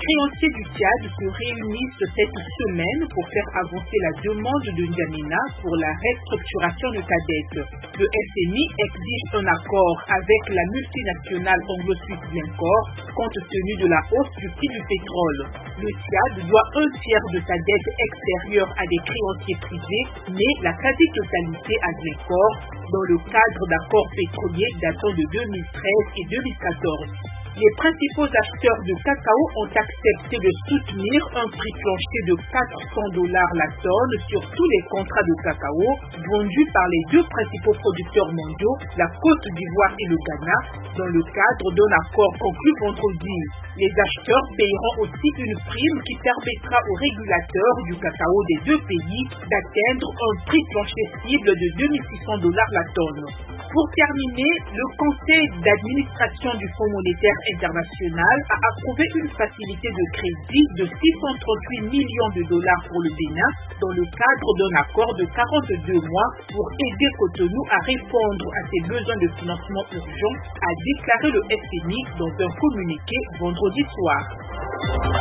créanciers du Tchad se réunissent cette semaine pour faire avancer la demande de N'Djamena pour la restructuration de sa dette. Le FMI exige un accord avec la multinationale anglo-suisse Glencore compte tenu de la hausse du prix du pétrole. Le Tchad doit un tiers de sa dette extérieure à des créanciers privés, mais la quasi-totalité à Glencore dans le cadre d'accords pétroliers datant de 2013 et 2014. Les principaux acheteurs de cacao ont accepté de soutenir un prix plancher de $400 la tonne sur tous les contrats de cacao vendus par les deux principaux producteurs mondiaux, la Côte d'Ivoire et le Ghana, dans le cadre d'un accord conclu vendredi. Les acheteurs paieront aussi une prime qui permettra aux régulateurs du cacao des deux pays d'atteindre un prix plancher cible de $2600 la tonne. Pour terminer, le Conseil d'administration du Fonds monétaire international a approuvé une facilité de crédit de $638 millions pour le Bénin dans le cadre d'un accord de 42 mois pour aider Cotonou à répondre à ses besoins de financement urgents, a déclaré le FMI dans un communiqué vendredi soir.